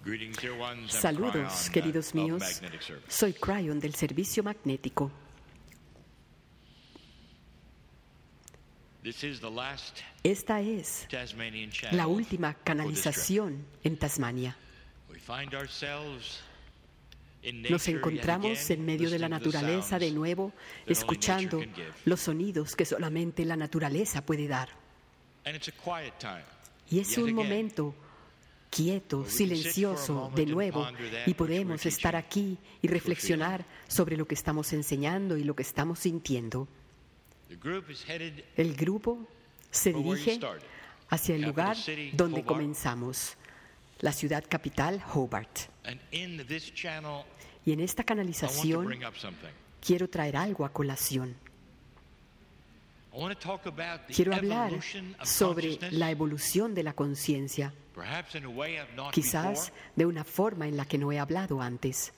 Saludos, queridos míos. Soy Cryon del Servicio Magnético. Esta es la última canalización en Tasmania. Nos encontramos en medio de la naturaleza de nuevo, escuchando los sonidos que solamente la naturaleza puede dar. Y es un momento quieto, silencioso de nuevo, y podemos estar aquí y reflexionar sobre lo que estamos enseñando y lo que estamos sintiendo. El grupo se dirige hacia el lugar donde comenzamos, la ciudad capital, Hobart. Y en esta canalización quiero traer algo a colación. Quiero hablar sobre la evolución de la conciencia, quizás de una forma en la que no he hablado antes.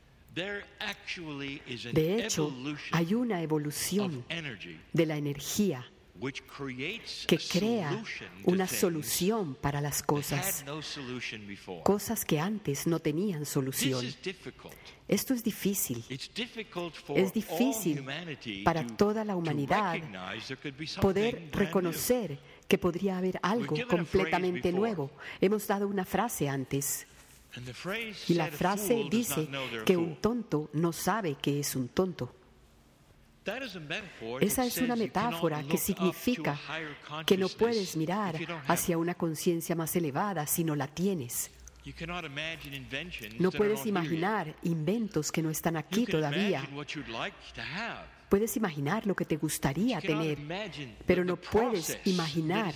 De hecho, hay una evolución de la energía que crea una solución para las cosas que antes no tenían solución. Esto es difícil. Es difícil para toda la humanidad poder reconocer que podría haber algo completamente nuevo. Hemos dado una frase antes. Y la frase dice que un tonto no sabe que es un tonto. Esa es una metáfora que significa que no puedes mirar hacia una conciencia más elevada si no la tienes. No puedes imaginar inventos que no están aquí todavía. Puedes imaginar lo que te gustaría tener, pero no puedes imaginar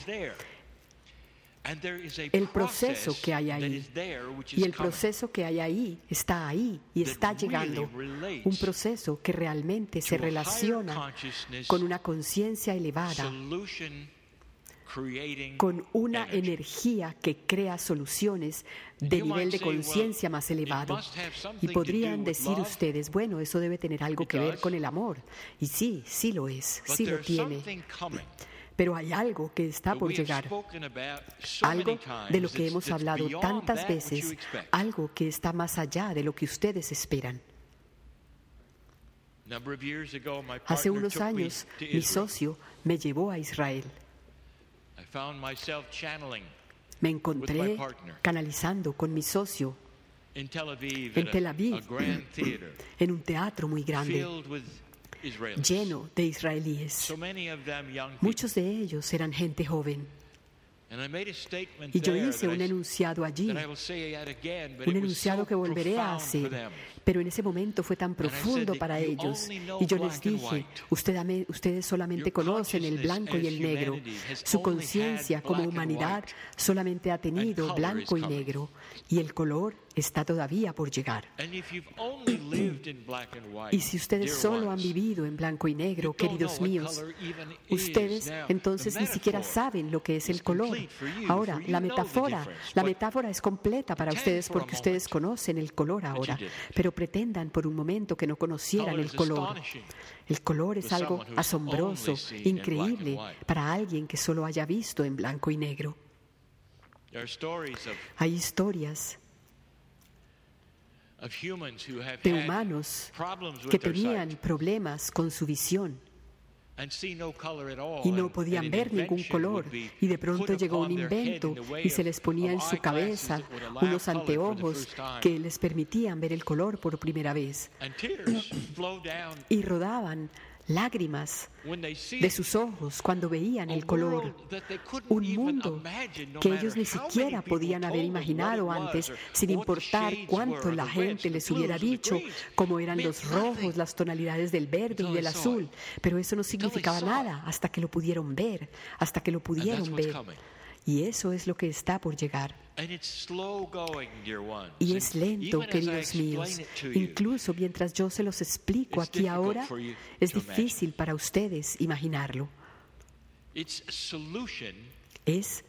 el proceso que hay ahí. Y el proceso que hay ahí está llegando. Un proceso que realmente se relaciona con una conciencia elevada, con una energía que crea soluciones de nivel de conciencia más elevado. Y podrían decir ustedes, bueno, eso debe tener algo que ver con el amor. Y sí, sí lo es, sí lo tiene. Pero hay algo que está por llegar, algo de lo que hemos hablado tantas veces, algo que está más allá de lo que ustedes esperan. Hace unos años, mi socio me llevó a Israel. Me encontré canalizando con mi socio en Tel Aviv, en un teatro muy grande, lleno de israelíes. Muchos de ellos eran gente joven. Y yo hice un enunciado allí, un enunciado que volveré a hacer, pero en ese momento fue tan profundo para ellos. Y yo les dije, ustedes solamente conocen el blanco y el negro. Su conciencia como humanidad solamente ha tenido blanco y negro, y el color está todavía por llegar. Y si ustedes solo han vivido en blanco y negro, queridos míos, ustedes entonces ni siquiera saben lo que es el color. Ahora, la metáfora es completa para ustedes porque ustedes conocen el color ahora, pero pretendan por un momento que no conocieran el color. El color es algo asombroso, increíble para alguien que solo haya visto en blanco y negro. Hay historias de humanos que tenían problemas con su visión y no podían ver ningún color, y de pronto llegó un invento y se les ponía en su cabeza unos anteojos que les permitían ver el color por primera vez, y rodaban lágrimas de sus ojos cuando veían el color. Un mundo que ellos ni siquiera podían haber imaginado antes, sin importar cuánto la gente les hubiera dicho cómo eran los rojos, las tonalidades del verde y del azul. Pero eso no significaba nada hasta que lo pudieron ver, Y eso es lo que está por llegar. Y es lento, queridos míos. Incluso mientras yo se los explico aquí ahora, es difícil para ustedes imaginarlo. Es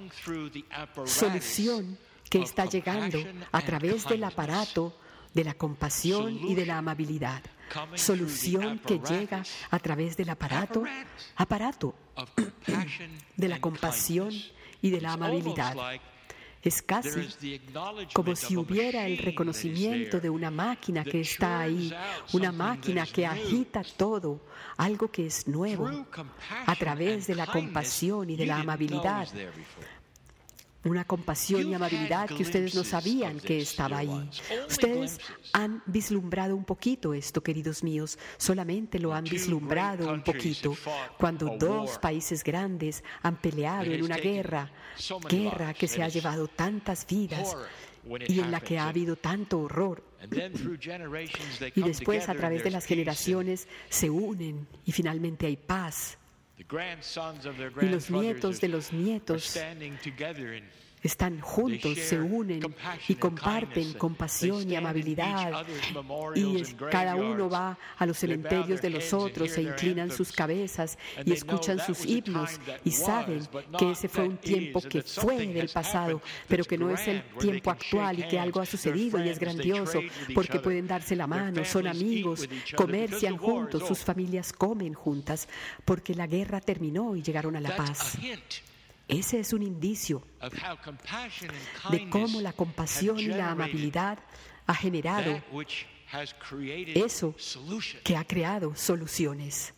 solución que está llegando a través del aparato de la compasión y de la amabilidad. Solución que llega a través del aparato de la compasión y de la amabilidad. Es casi como si hubiera el reconocimiento de una máquina que está ahí, una máquina que agita todo, algo que es nuevo, a través de la compasión y de la amabilidad. Una compasión y amabilidad que ustedes no sabían que estaba ahí. Ustedes han vislumbrado un poquito esto, queridos míos. Solamente lo han vislumbrado un poquito. Cuando dos países grandes han peleado en una guerra que se ha llevado tantas vidas y en la que ha habido tanto horror. Y después, a través de las generaciones, se unen y finalmente hay paz. Y los nietos de los nietos están juntos, se unen y comparten compasión y amabilidad. Y cada uno va a los cementerios de los otros, se inclinan sus cabezas y escuchan sus himnos y saben que ese fue un tiempo que fue del pasado, pero que no es el tiempo actual y que algo ha sucedido y es grandioso porque pueden darse la mano, son amigos, comercian juntos, sus familias comen juntas porque la guerra terminó y llegaron a la paz. Ese es un indicio de cómo la compasión y la amabilidad ha generado eso que ha creado soluciones.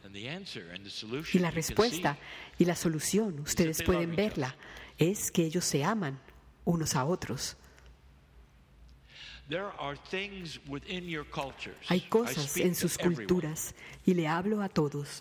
Y la respuesta y la solución, ustedes pueden verla, es que ellos se aman unos a otros. Hay cosas en sus culturas, y le hablo a todos,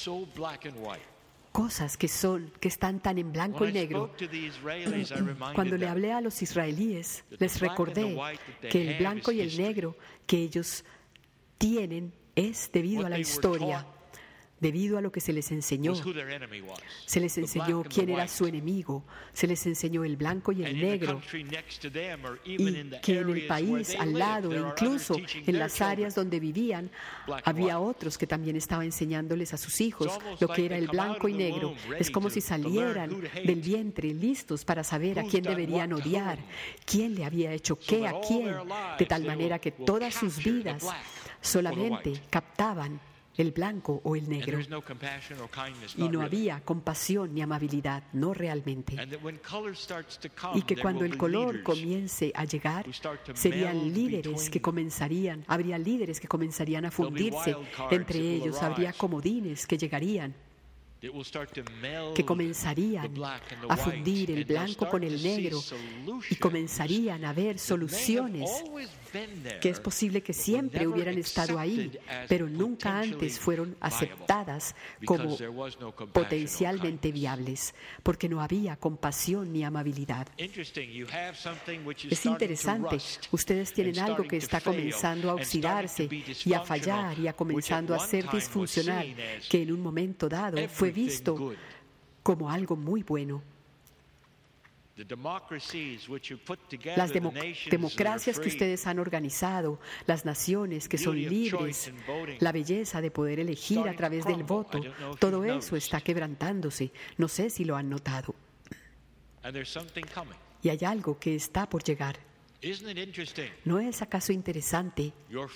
cosas que están tan en blanco y negro. Cuando le hablé a los israelíes, les recordé que el blanco y el negro que ellos tienen es debido a la historia, debido a lo que se les enseñó. Se les enseñó quién era su enemigo, se les enseñó el blanco y el negro, y que en el país al lado, incluso en las áreas donde vivían, había otros que también estaban enseñándoles a sus hijos lo que era el blanco y negro. Es como si salieran del vientre listos para saber a quién deberían odiar, quién le había hecho qué a quién, de tal manera que todas sus vidas solamente captaban el blanco o el negro. Y no había compasión ni amabilidad, no realmente. Y que cuando el color comience a llegar, habría líderes que comenzarían a fundirse entre ellos, habría comodines que llegarían, que comenzarían a fundir el blanco con el negro y comenzarían a ver soluciones que es posible que siempre hubieran estado ahí, pero nunca antes fueron aceptadas como potencialmente viables, porque no había compasión ni amabilidad. Es interesante, ustedes tienen algo que está comenzando a oxidarse y a fallar y a comenzando a ser disfuncional, que en un momento dado fue visto como algo muy bueno. Las democracias que ustedes han organizado, las naciones que son libres, la belleza de poder elegir a través del voto, todo eso está quebrantándose. No sé si lo han notado. Y hay algo que está por llegar. ¿No es acaso interesante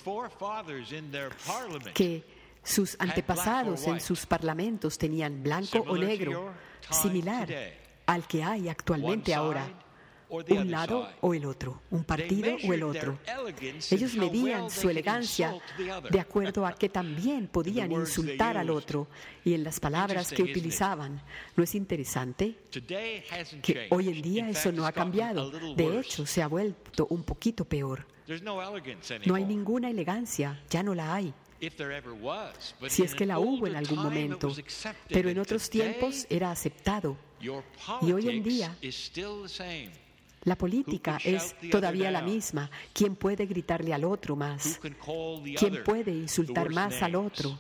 que sus antepasados en sus parlamentos tenían blanco o negro, similar al que hay actualmente ahora, un lado o el otro, un partido o el otro? Ellos medían su elegancia de acuerdo a que también podían insultar al otro y en las palabras que utilizaban. ¿No es interesante que hoy en día eso no ha cambiado? De hecho, se ha vuelto un poquito peor. No hay ninguna elegancia, ya no la hay. Si es que la hubo en algún momento, pero en otros tiempos era aceptado. Y hoy en día la política es todavía la misma. ¿Quién puede gritarle al otro más? ¿Quién puede insultar más al otro?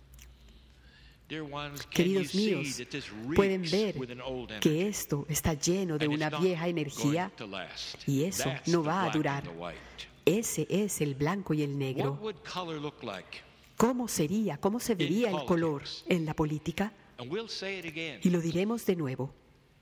Queridos míos, pueden ver que esto está lleno de una vieja energía y eso no va a durar. Ese es el blanco y el negro. ¿Cómo se vería el color en la política? Y lo diremos de nuevo.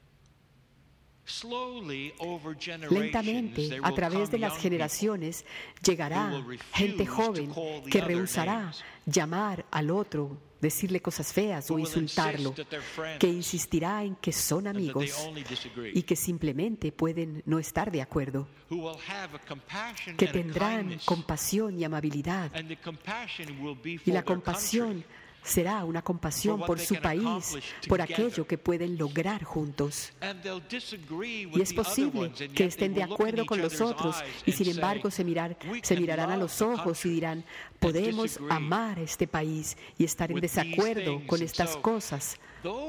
Lentamente, a través de las generaciones, llegará gente joven que rehusará llamar al otro decirle cosas feas o insultarlo, que insistirá en que son amigos y que simplemente pueden no estar de acuerdo, que tendrán compasión y amabilidad, y la compasión será una compasión por su país, por aquello que pueden lograr juntos. Y es posible que estén de acuerdo con los otros y sin embargo se mirarán a los ojos y dirán, podemos amar a este país y estar en desacuerdo con estas cosas.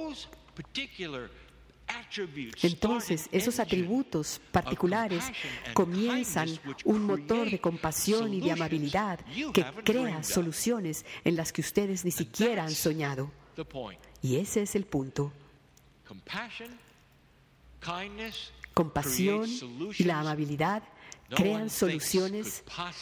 Entonces, esos atributos particulares comienzan un motor de compasión y de amabilidad que crea soluciones en las que ustedes ni siquiera han soñado. Y ese es el punto. Compasión y la amabilidad crean soluciones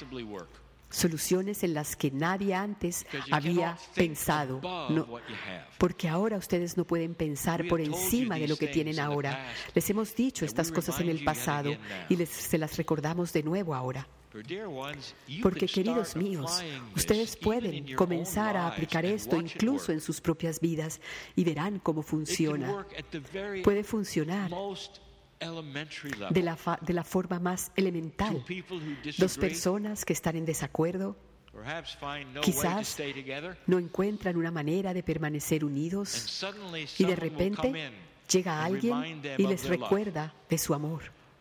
en las que nadie antes había pensado. No, porque ahora ustedes no pueden pensar por encima de lo que tienen ahora. Les hemos dicho estas cosas en el pasado y se las recordamos de nuevo ahora. Porque, queridos míos, ustedes pueden comenzar a aplicar esto incluso en sus propias vidas y verán cómo funciona. Puede funcionar de la forma más elemental. Dos personas que están en desacuerdo quizás no encuentran una manera de permanecer unidos y de repente llega alguien y les recuerda de su amor.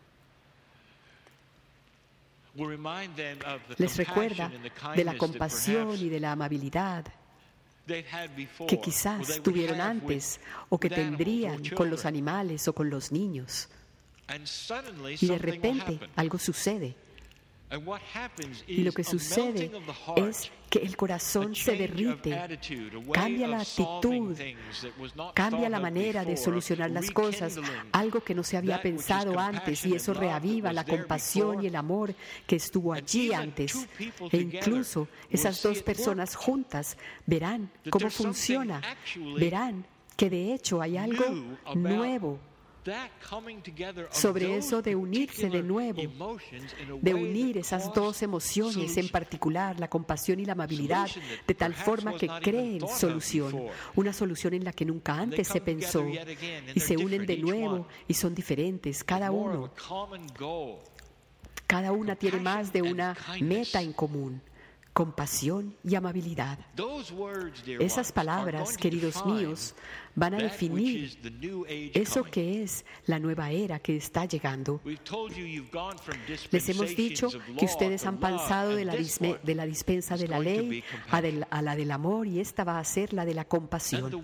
Les recuerda de la compasión y de la amabilidad que quizás tuvieron antes o que tendrían con los animales o con los niños. Y de repente algo sucede. Y lo que sucede es que el corazón se derrite, cambia la actitud, cambia la manera de solucionar las cosas, algo que no se había pensado antes, y eso reaviva la compasión y el amor que estuvo allí antes. E incluso esas dos personas juntas verán cómo funciona, verán que de hecho hay algo nuevo sobre eso de unirse de nuevo, de unir esas dos emociones en particular, la compasión y la amabilidad, de tal forma que creen solución, una solución en la que nunca antes se pensó, y se unen de nuevo y son diferentes, cada una tiene más de una meta en común. Compasión y amabilidad. Esas palabras, queridos míos, van a definir eso que es la nueva era que está llegando. Les hemos dicho que ustedes han pasado de la dispensa de la ley a la del amor, y esta va a ser la de la compasión.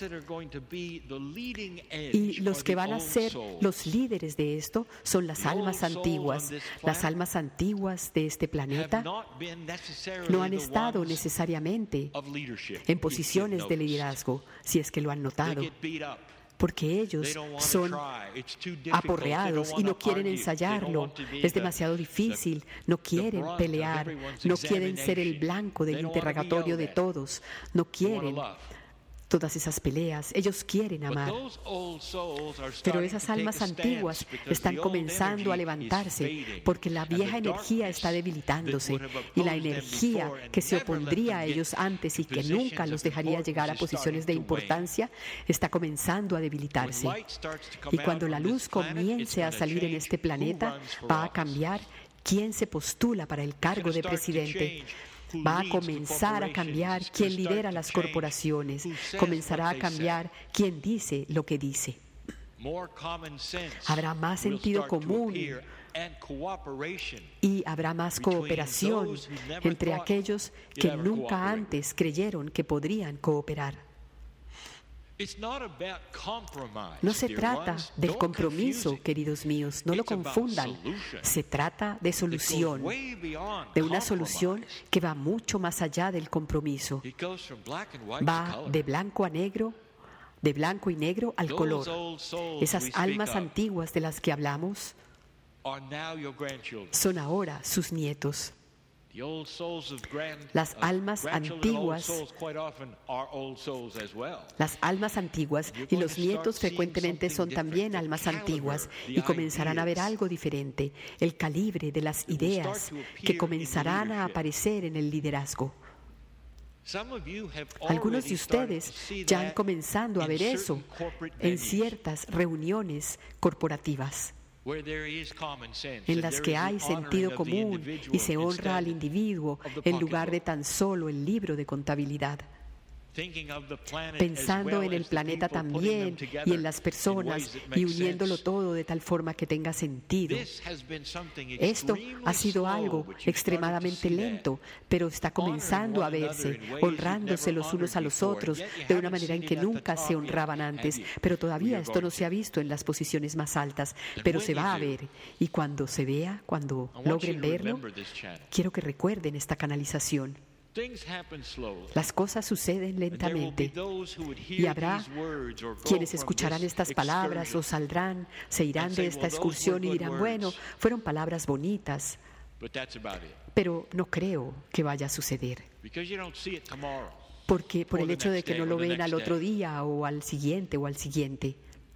Y los que van a ser los líderes de esto son las almas antiguas. Las almas antiguas de este planeta no han estado necesariamente en posiciones de liderazgo, si es que lo han notado, porque ellos son aporreados y no quieren ensayarlo. Es demasiado difícil, no quieren pelear, no quieren ser el blanco del interrogatorio de todos, no quieren todas esas peleas. Ellos quieren amar. Pero esas almas antiguas están comenzando a levantarse porque la vieja energía está debilitándose, y la energía que se opondría a ellos antes y que nunca los dejaría llegar a posiciones de importancia está comenzando a debilitarse. Y cuando la luz comience a salir en este planeta, va a cambiar quién se postula para el cargo de presidente. Va a comenzar a cambiar quién lidera las corporaciones. Comenzará a cambiar quién dice lo que dice. Habrá más sentido común y habrá más cooperación entre aquellos que nunca antes creyeron que podrían cooperar. No se trata del compromiso, queridos míos, no lo confundan. Se trata de solución, de una solución que va mucho más allá del compromiso. Va de blanco a negro, de blanco y negro al color. Esas almas antiguas de las que hablamos son ahora sus nietos. Las almas antiguas y los nietos frecuentemente son también almas antiguas, y comenzarán a ver algo diferente, el calibre de las ideas que comenzarán a aparecer en el liderazgo. Algunos de ustedes ya han comenzado a ver eso en ciertas reuniones corporativas, en las que hay sentido común y se honra al individuo en lugar de tan solo el libro de contabilidad. Pensando en el planeta también y en las personas y uniéndolo todo de tal forma que tenga sentido. Esto ha sido algo extremadamente lento, pero está comenzando a verse, honrándose los unos a los otros de una manera en que nunca se honraban antes, pero todavía esto no se ha visto en las posiciones más altas, pero se va a ver. Y cuando se vea, cuando logren verlo, quiero que recuerden esta canalización. Las cosas suceden lentamente y habrá quienes escucharán estas palabras o saldrán, se irán de esta excursión y dirán, bueno, fueron palabras bonitas, pero no creo que vaya a suceder. Porque por el hecho de que no lo ven al otro día o al siguiente o al siguiente.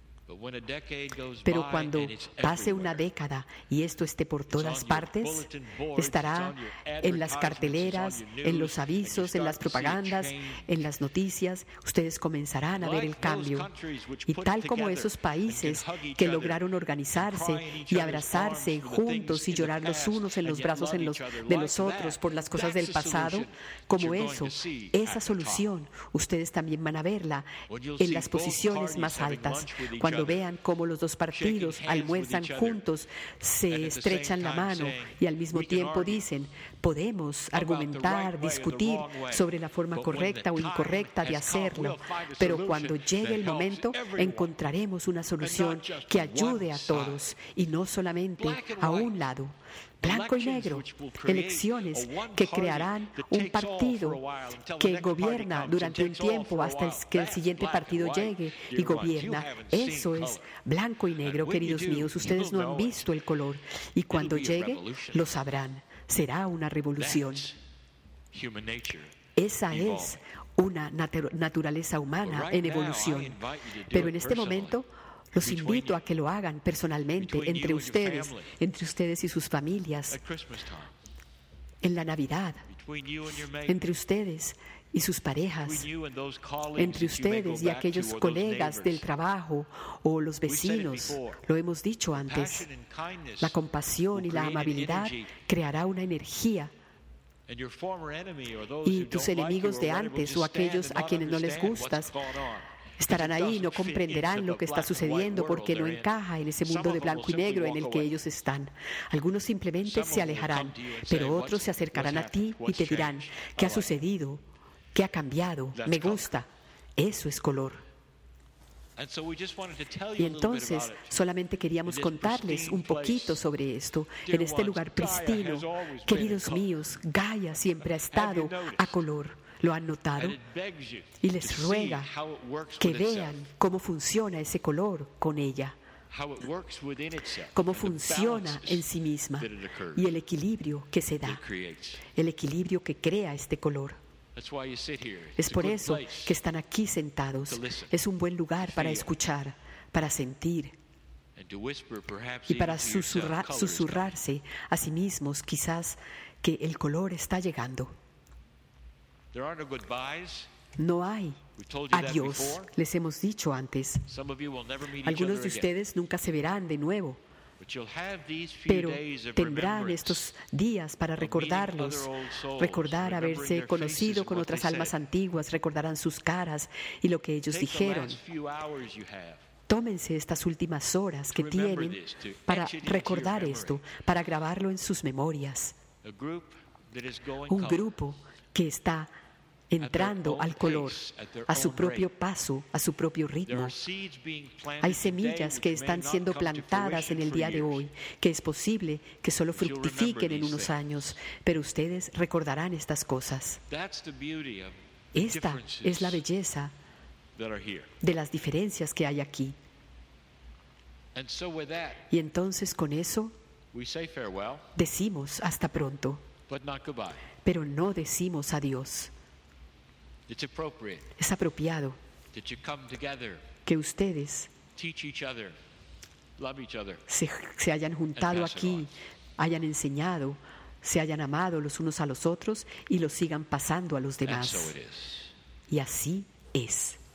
Pero cuando pase una década y esto esté por todas partes, estará en las carteleras, en los avisos, en las propagandas, en las noticias, ustedes comenzarán a ver el cambio. Y tal como esos países que lograron organizarse y abrazarse juntos y llorar los unos en los brazos de los otros por las cosas del pasado, como eso, esa solución, ustedes también van a verla en las posiciones más altas. Cuando vean cómo los dos partidos almuerzan juntos, se estrechan la mano y al mismo tiempo dicen, podemos argumentar, discutir sobre la forma correcta o incorrecta de hacerlo, pero cuando llegue el momento encontraremos una solución que ayude a todos y no solamente a un lado. Blanco y negro, elecciones que crearán un partido que gobierna durante un tiempo hasta que el siguiente partido llegue y gobierna. Eso es blanco y negro, queridos míos. Ustedes no han visto el color y cuando llegue lo sabrán. Será una revolución. Esa es una naturaleza humana en evolución. Pero en este momento los invito a que lo hagan personalmente entre ustedes y sus familias, en la Navidad, entre ustedes y sus parejas, entre ustedes y aquellos colegas del trabajo o los vecinos. Lo hemos dicho antes, la compasión y la amabilidad creará una energía. Y tus enemigos de antes o aquellos a quienes no les gustas estarán ahí y no comprenderán lo que está sucediendo porque no encaja en ese mundo de blanco y negro en el que ellos están. Algunos simplemente se alejarán, pero otros se acercarán a ti y te dirán, ¿qué ha sucedido? ¿Qué ha cambiado? Me gusta. Eso es color. Y entonces solamente queríamos contarles un poquito sobre esto en este lugar pristino. Queridos míos, Gaia siempre ha estado a color. ¿Lo han notado? Y les ruega que vean cómo funciona ese color con ella, cómo funciona en sí misma y el equilibrio que se da, el equilibrio que crea este color. Es por eso que están aquí sentados. Es un buen lugar para escuchar, para sentir y para susurrarse a sí mismos quizás que el color está llegando. No hay adiós, les hemos dicho antes. Algunos de ustedes nunca se verán de nuevo, pero tendrán estos días para recordarlos, recordar haberse conocido con otras almas antiguas, recordarán sus caras y lo que ellos dijeron. Tómense estas últimas horas que tienen para recordar esto, para grabarlo en sus memorias. Un grupo que está entrando al color, a su propio paso, a su propio ritmo. Hay semillas que están siendo plantadas en el día de hoy, que es posible que solo fructifiquen en unos años, pero ustedes recordarán estas cosas. Esta es la belleza de las diferencias que hay aquí. Y entonces con eso decimos hasta pronto, pero no decimos adiós. Es apropiado que ustedes se hayan juntado aquí, hayan enseñado, se hayan amado los unos a los otros y lo sigan pasando a los demás. Y así es.